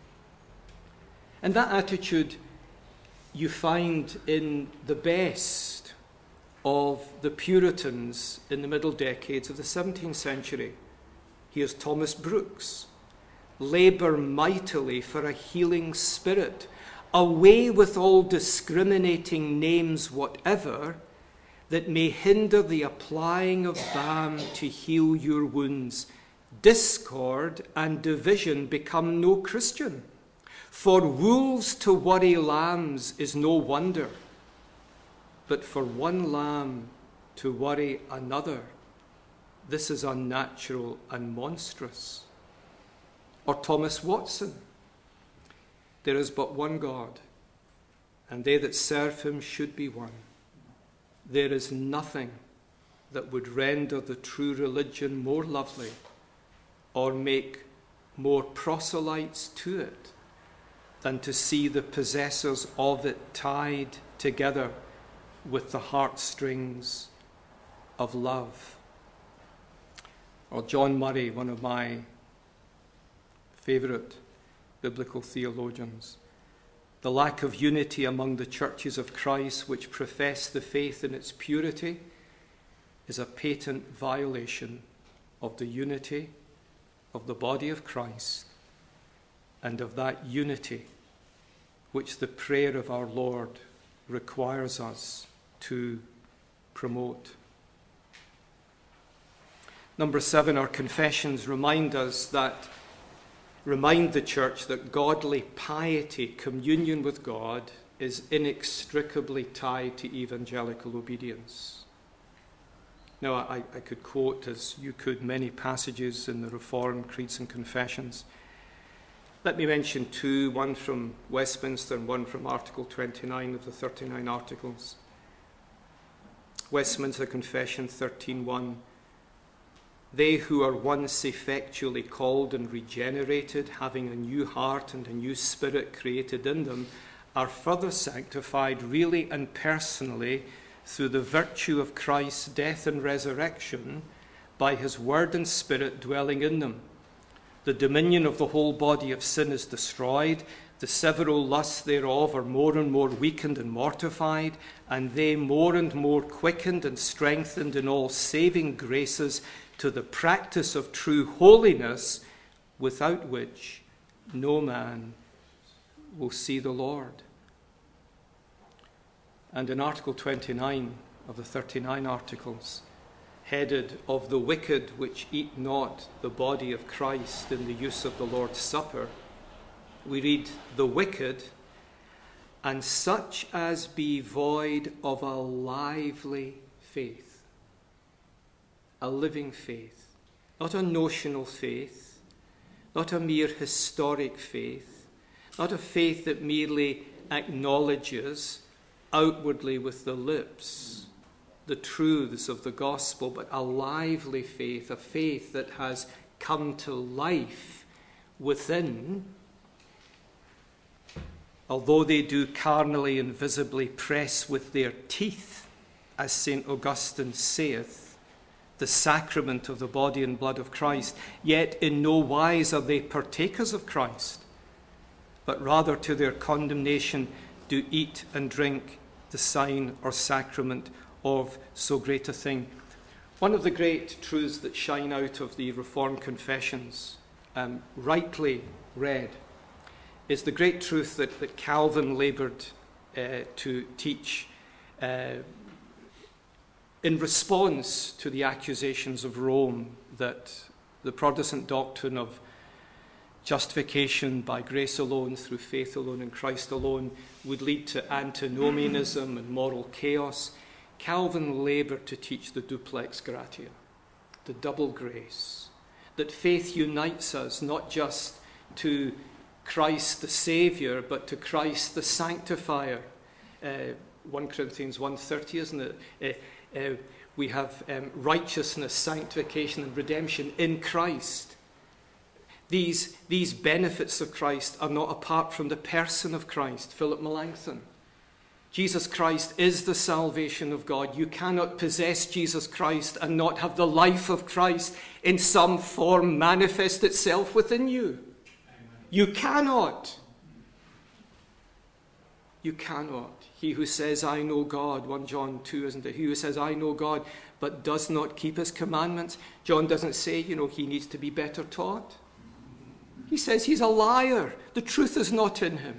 And that attitude you find in the best of the Puritans in the middle decades of the seventeenth century. Here's Thomas Brooks. "Labour mightily for a healing spirit, away with all discriminating names whatever, that may hinder the applying of balm to heal your wounds. Discord and division become no Christian. For wolves to worry lambs is no wonder, but for one lamb to worry another, this is unnatural and monstrous." Or Thomas Watson, "There is but one God, and they that serve him should be one. There is nothing that would render the true religion more lovely or make more proselytes to it than to see the possessors of it tied together with the heartstrings of love." Or John Murray, one of my favourite biblical theologians, "The lack of unity among the churches of Christ which profess the faith in its purity is a patent violation of the unity of the body of Christ and of that unity which the prayer of our Lord requires us to promote." Number seven, our confessions remind us that, remind the church that godly piety, communion with God, is inextricably tied to evangelical obedience. Now, I, I could quote, as you could, many passages in the Reformed creeds and confessions. Let me mention two, one from Westminster and one from Article twenty-nine of the thirty-nine Articles. Westminster Confession thirteen one. They who are once effectually called and regenerated, having a new heart and a new spirit created in them, are further sanctified really and personally through the virtue of Christ's death and resurrection by his word and spirit dwelling in them. The dominion of the whole body of sin is destroyed, the several lusts thereof are more and more weakened and mortified, and they more and more quickened and strengthened in all saving graces to the practice of true holiness, without which no man will see the Lord. And in Article twenty-nine of the thirty-nine Articles, headed of the wicked which eat not the body of Christ in the use of the Lord's Supper, we read, the wicked, and such as be void of a lively faith, a living faith, not a notional faith, not a mere historic faith, not a faith that merely acknowledges outwardly with the lips the truths of the gospel, but a lively faith, a faith that has come to life within, although they do carnally and visibly press with their teeth, as Saint Augustine saith, the sacrament of the body and blood of Christ, yet in no wise are they partakers of Christ, but rather to their condemnation do eat and drink the sign or sacrament of so great a thing. One of the great truths that shine out of the Reformed confessions, um, rightly read, is the great truth that, that Calvin laboured uh, to teach uh, in response to the accusations of Rome that the Protestant doctrine of justification by grace alone, through faith alone, in Christ alone, would lead to antinomianism and moral chaos. Calvin laboured to teach the duplex gratia, the double grace, that faith unites us not just to Christ the Saviour, but to Christ the Sanctifier. Uh, First Corinthians one thirty, isn't it? Uh, uh, we have um, righteousness, sanctification, and redemption in Christ. These, these benefits of Christ are not apart from the person of Christ. Philip Melanchthon. Jesus Christ is the salvation of God. You cannot possess Jesus Christ and not have the life of Christ in some form manifest itself within you. Amen. You cannot. You cannot. He who says, I know God, First John two, isn't it? He who says, I know God, but does not keep his commandments. John doesn't say, you know, he needs to be better taught. He says he's a liar. The truth is not in him.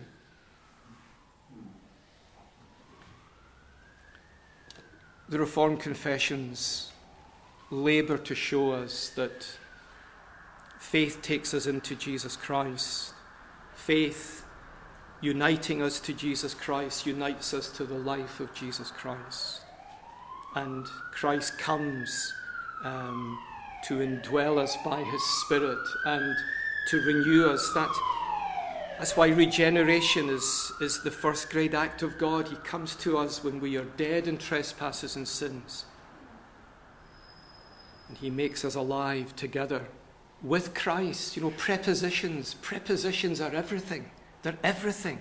The Reformed confessions labour to show us that faith takes us into Jesus Christ. Faith, uniting us to Jesus Christ, unites us to the life of Jesus Christ. And Christ comes um, to indwell us by his Spirit and to renew us. That, that's why regeneration is, is the first great act of God. He comes to us when we are dead in trespasses and sins. And he makes us alive together with Christ. You know, prepositions. Prepositions are everything. They're everything.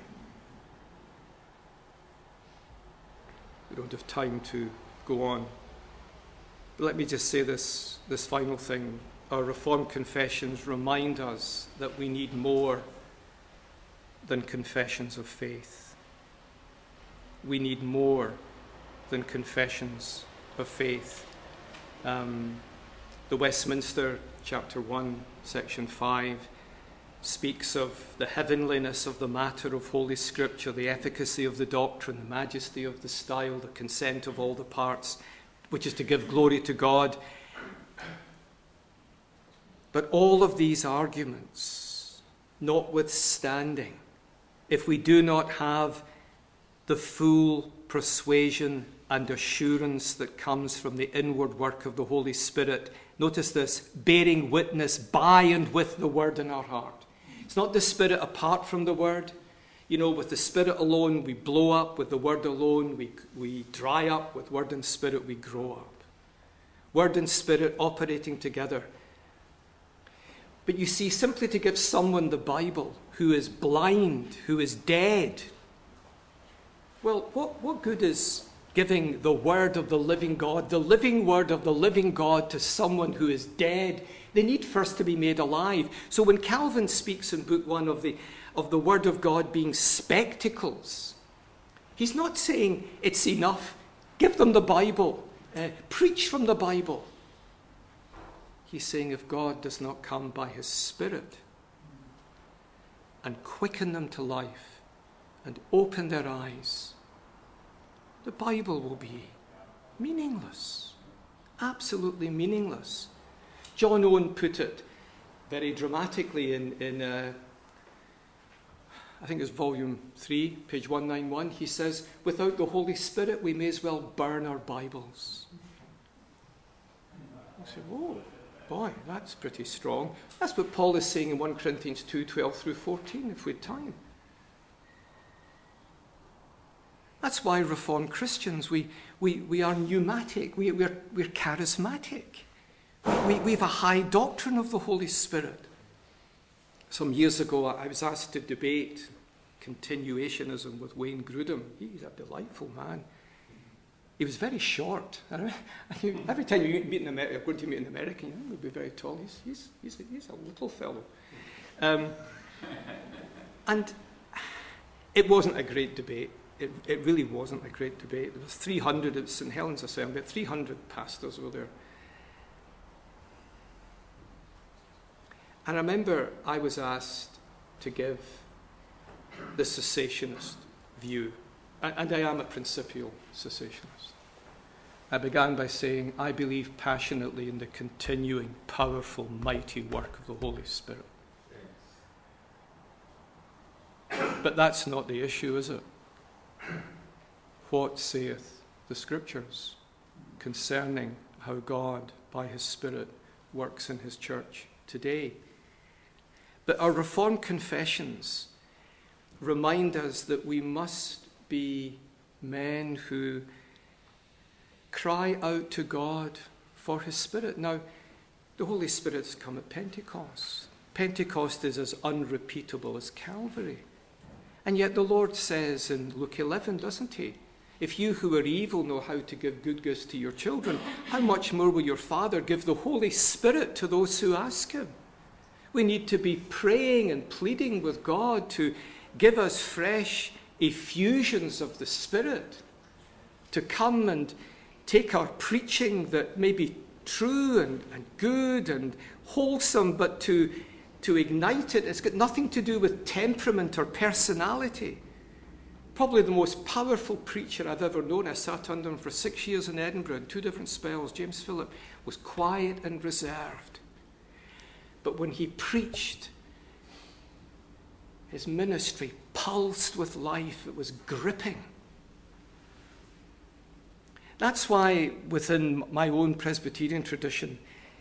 We don't have time to go on. But let me just say this, this final thing. Our Reformed confessions remind us that we need more than confessions of faith. We need more than confessions of faith. Um, the Westminster, chapter one, section five, speaks of the heavenliness of the matter of Holy Scripture, the efficacy of the doctrine, the majesty of the style, the consent of all the parts, which is to give glory to God. But all of these arguments notwithstanding, if we do not have the full persuasion and assurance that comes from the inward work of the Holy Spirit, notice this, bearing witness by and with the Word in our heart. It's not the Spirit apart from the Word. You know, with the Spirit alone, we blow up. With the Word alone, we, we dry up. With Word and Spirit, we grow up. Word and Spirit operating together. But you see, simply to give someone the Bible who is blind, who is dead, well, what, what good is giving the Word of the living God, the living Word of the living God to someone who is dead? They need first to be made alive. So when Calvin speaks in Book One of the, of the Word of God being spectacles, he's not saying it's enough. Give them the Bible. Uh, preach from the Bible. He's saying if God does not come by his Spirit and quicken them to life and open their eyes, the Bible will be meaningless. Absolutely meaningless. John Owen put it very dramatically in, in uh, I think it's volume three, page one ninety-one. He says, without the Holy Spirit, we may as well burn our Bibles. I say, whoa, boy, that's pretty strong. That's what Paul is saying in First Corinthians two, twelve through fourteen, if we had time. That's why Reformed Christians, we, we, we are pneumatic, we, we're, we're charismatic. We, we have a high doctrine of the Holy Spirit. Some years ago, I was asked to debate continuationism with Wayne Grudem. He's a delightful man. He was very short. Every time you meet an American, going to meet an American, you know, he'll be very tall. He's, he's, he's, a, he's a little fellow. Um, and it wasn't a great debate. It, it really wasn't a great debate. There was three hundred at Saint Helens Assembly. three hundred pastors were there. And I remember I was asked to give the cessationist view. And I am a principial cessationist. I began by saying, I believe passionately in the continuing, powerful, mighty work of the Holy Spirit. But that's not the issue, is it? What saith the Scriptures concerning how God, by his Spirit, works in his church today? But our Reformed confessions remind us that we must be men who cry out to God for his Spirit. Now, the Holy Spirit's come at Pentecost. Pentecost is as unrepeatable as Calvary. And yet the Lord says in Luke eleven, doesn't he? If you who are evil know how to give good gifts to your children, how much more will your Father give the Holy Spirit to those who ask him? We need to be praying and pleading with God to give us fresh effusions of the Spirit, to come and take our preaching that may be true and, and good and wholesome, but to, to ignite it. It's got nothing to do with temperament or personality. Probably the most powerful preacher I've ever known. I sat under him for six years in Edinburgh in two different spells. James Phillip was quiet and reserved. But when he preached, his ministry pulsed with life. It was gripping. That's why within my own Presbyterian tradition,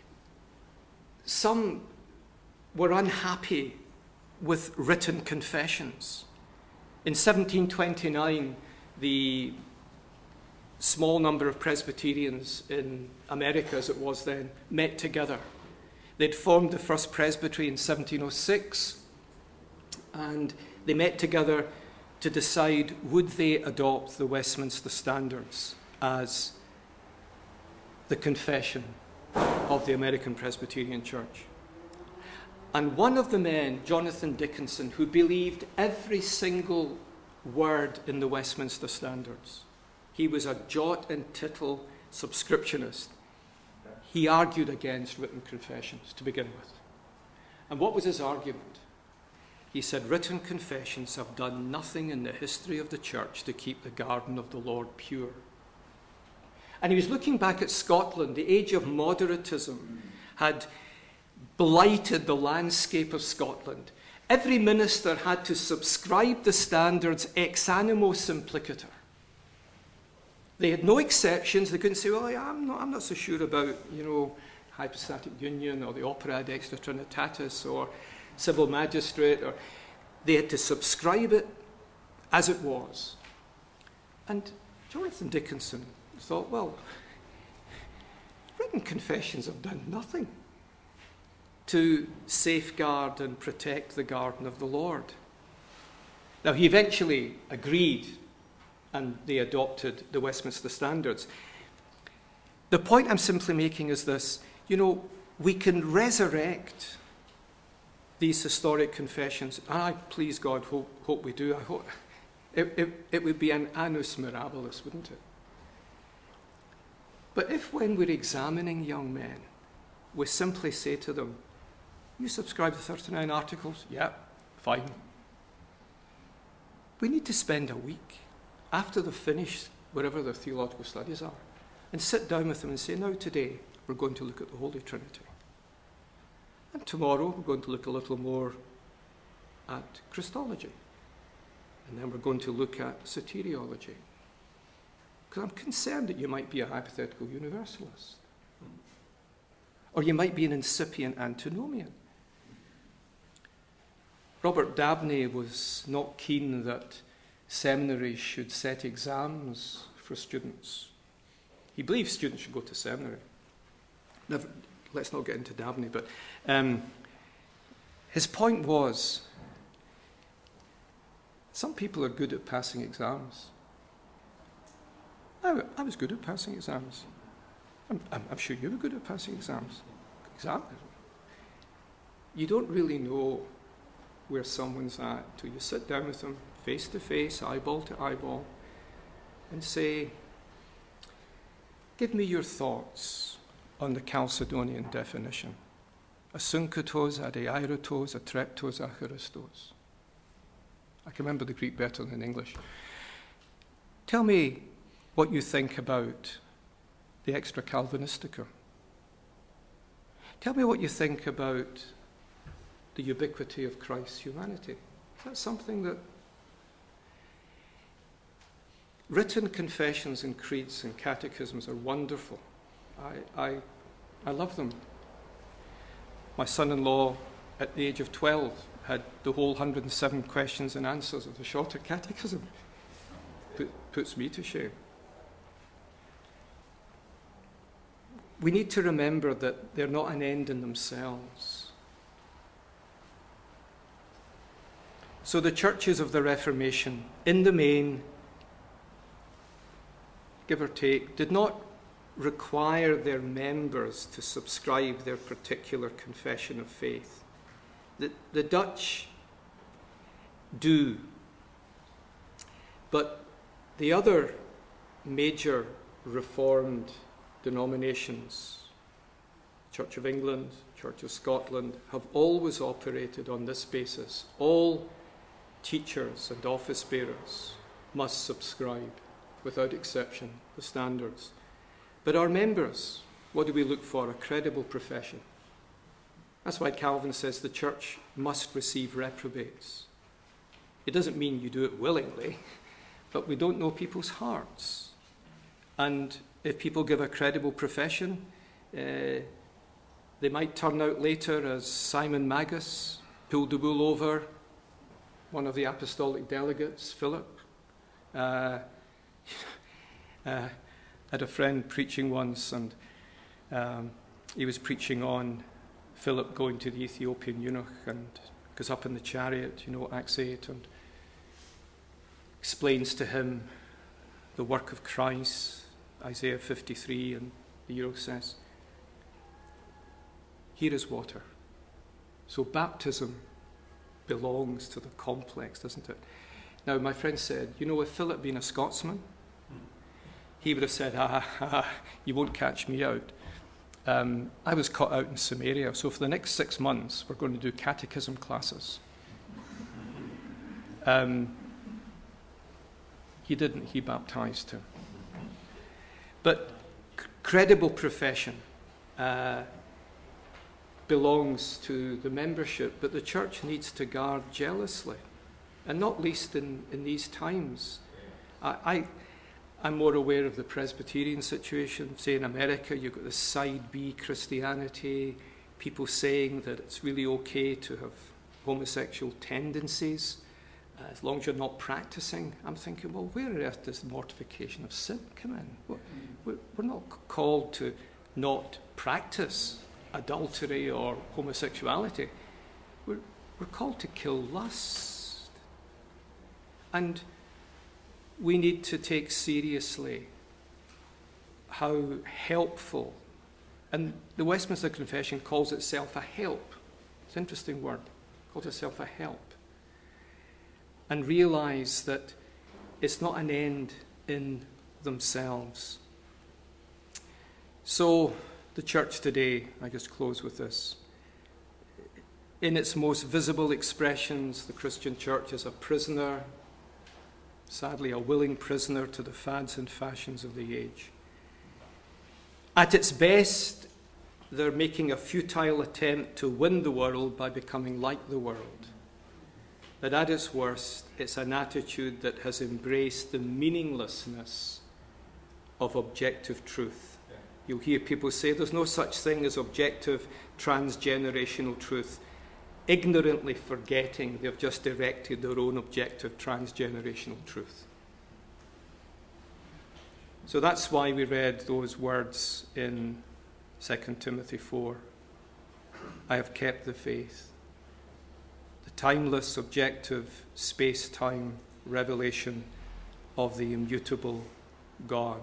some were unhappy with written confessions. In seventeen twenty-nine, the small number of Presbyterians in America, as it was then, met together. They'd formed the First Presbytery in seventeen oh six, and they met together to decide would they adopt the Westminster Standards as the confession of the American Presbyterian Church. And one of the men, Jonathan Dickinson, who believed every single word in the Westminster Standards, he was a jot and tittle subscriptionist. He argued against written confessions to begin with. And what was his argument? He said, written confessions have done nothing in the history of the church to keep the garden of the Lord pure. And he was looking back at Scotland. The age of moderatism had blighted the landscape of Scotland. Every minister had to subscribe the standards ex animo simplicator. They had no exceptions. They couldn't say, well, yeah, I'm not, I'm not so sure about, you know, hypostatic union or the opera ad extra trinitatis or civil magistrate. Or they had to subscribe it as it was. And Jonathan Dickinson thought, well, written confessions have done nothing to safeguard and protect the garden of the Lord. Now, he eventually agreed, and they adopted the Westminster Standards. The point I'm simply making is this: you know, we can resurrect these historic confessions, and I, please God, hope, hope we do. I hope it, it, it would be an annus mirabilis, wouldn't it? But if, when we're examining young men, we simply say to them, you subscribe to thirty-nine articles? Yeah, fine. We need to spend a week after they've finished wherever their theological studies are and sit down with them and say, now today we're going to look at the Holy Trinity. And tomorrow we're going to look a little more at Christology. And then we're going to look at soteriology. Because I'm concerned that you might be a hypothetical universalist. Or you might be an incipient antinomian. Robert Dabney was not keen that seminaries should set exams for students. He believes students should go to seminary. Never, let's not get into Dabney, but um, his point was, some people are good at passing exams. I, I was good at passing exams. I'm, I'm, I'm sure you were good at passing exams. Exam. You don't really know where someone's at until you sit down with them face to face, eyeball to eyeball, and say, give me your thoughts on the Chalcedonian definition. Asynketos, adeirotos, atreptos, acharistos. I can remember the Greek better than English. Tell me what you think about the Extra Calvinistica. Tell me what you think about the ubiquity of Christ's humanity. Is that something that written confessions and creeds and catechisms are wonderful. I, I, I love them. My son-in-law, at the age of twelve, had the whole one hundred seven questions and answers of the Shorter Catechism. Put, puts me to shame. We need to remember that they're not an end in themselves. So the churches of the Reformation, in the main, give or take, did not require their members to subscribe their particular confession of faith. The, the Dutch do, but the other major Reformed denominations, Church of England, Church of Scotland, have always operated on this basis. All teachers and office bearers must subscribe, without exception, the standards. But our members, what do we look for? A credible profession. That's why Calvin says the church must receive reprobates. It doesn't mean you do it willingly, but we don't know people's hearts. And if people give a credible profession, uh, they might turn out later as Simon Magus, pulled the wool over one of the apostolic delegates, Philip. Uh, uh, had a friend preaching once, and um, he was preaching on Philip going to the Ethiopian eunuch and goes up in the chariot, you know, Acts eight, and explains to him the work of Christ, Isaiah fifty-three, and the eunuch says, here is water. So baptism belongs to the complex, doesn't it? Now, my friend said, you know, if Philip being a Scotsman, he would have said, ah, ah, you won't catch me out. Um, I was caught out in Samaria, so for the next six months, we're going to do catechism classes. Um, he didn't, he baptized him. But c- credible profession. Uh, belongs to the membership, but the church needs to guard jealously, and not least in, in these times. I, I, I'm more aware of the Presbyterian situation. Say in America, you've got the side B Christianity, people saying that it's really okay to have homosexual tendencies, uh, as long as you're not practicing. I'm thinking, well, where on earth does mortification of sin come in? We're, we're not called to not practice adultery or homosexuality. We're, we're called to kill lust. And we need to take seriously how helpful, and the Westminster Confession calls itself a help. It's an interesting word. It calls itself a help. And realize that it's not an end in themselves. So, the church today, I just close with this. In its most visible expressions, the Christian church is a prisoner, sadly a willing prisoner to the fads and fashions of the age. At its best, they're making a futile attempt to win the world by becoming like the world. But at its worst, it's an attitude that has embraced the meaninglessness of objective truth. You'll hear people say there's no such thing as objective transgenerational truth, ignorantly forgetting they've just erected their own objective transgenerational truth. So that's why we read those words in Second Timothy four. I have kept the faith. The timeless, objective, space-time revelation of the immutable God.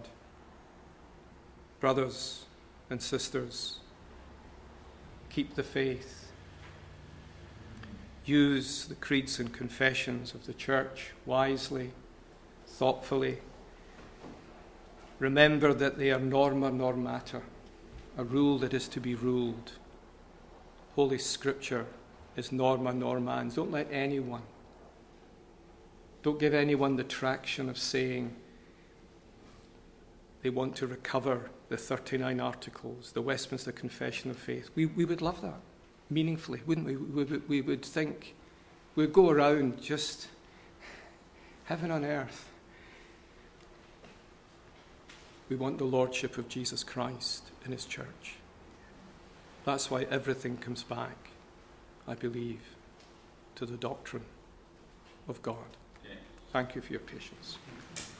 Brothers and sisters, keep the faith. Use the creeds and confessions of the church wisely, thoughtfully. Remember that they are norma normata, a rule that is to be ruled. Holy Scripture is norma normans. Don't let anyone, don't give anyone the traction of saying they want to recover the thirty-nine Articles, the Westminster Confession of Faith. We, we would love that, meaningfully, wouldn't we? We, we, we would think, we'd go around just heaven on earth. We want the Lordship of Jesus Christ in His church. That's why everything comes back, I believe, to the doctrine of God. Thank you for your patience.